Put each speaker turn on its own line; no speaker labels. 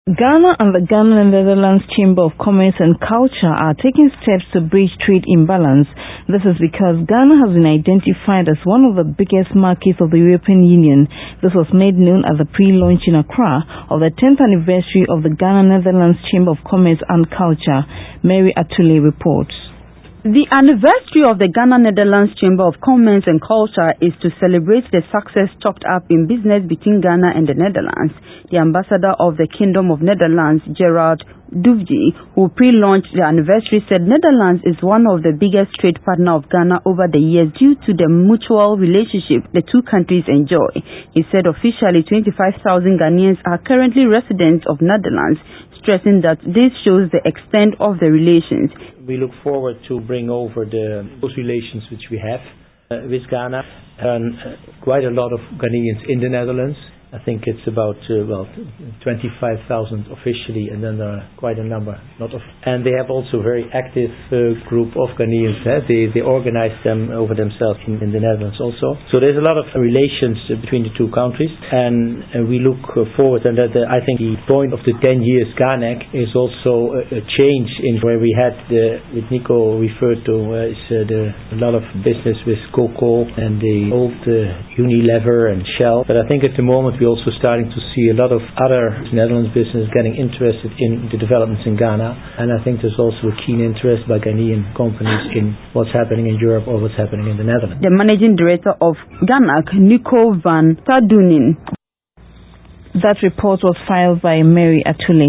Ghana and the Ghana and Netherlands Chamber of Commerce and Culture are taking steps to bridge trade imbalance. This is because Ghana has been identified as one of the biggest markets of the European Union. This was made known at the pre-launch in Accra of the 10th anniversary of the Ghana-Netherlands Chamber of Commerce and Culture. Mary Atule reports.
The anniversary of the Ghana-Netherlands Chamber of Commerce and Culture is to celebrate the success chalked up in business between Ghana and the Netherlands. The ambassador of the Kingdom of Netherlands, Gerard Duvji, who pre-launched the anniversary, said Netherlands is one of the biggest trade partners of Ghana over the years due to the mutual relationship the two countries enjoy. He said officially 25,000 Ghanaians are currently residents of Netherlands, stressing that this shows the extent of the relations.
We look forward to bring over those relations which we have with Ghana, and quite a lot of Ghanaians in the Netherlands. I think it's about 25,000 officially, and then there are quite a number and they have also a very active group of Ghanaians. They organize them over themselves in the Netherlands also. So there's a lot of relations between the two countries, and we look forward. And that I think the point of the 10 years GHANEC is also a change in where we had what Nico referred to is a lot of business with Cocoa and the old Unilever and Shell. But I think at the moment we're also starting to see a lot of other Netherlands business getting interested in the developments in Ghana, and I think there's also a keen interest by Ghanaian companies in what's happening in Europe or what's happening in the Netherlands.
The managing director of GHANEC, Nico van Tadunin.
That report was filed by Mary Atule.